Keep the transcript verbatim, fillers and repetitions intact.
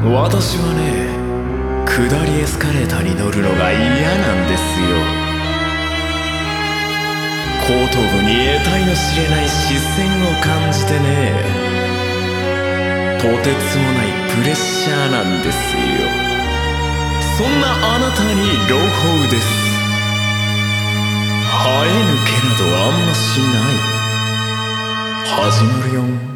私はね、下りエスカレーターに乗るのが嫌なんですよ。後頭部に得体の知れない視線を感じてね、とてつもないプレッシャーなんですよ。そんなあなたに朗報です。生え抜けなどあんましない。始まるよ。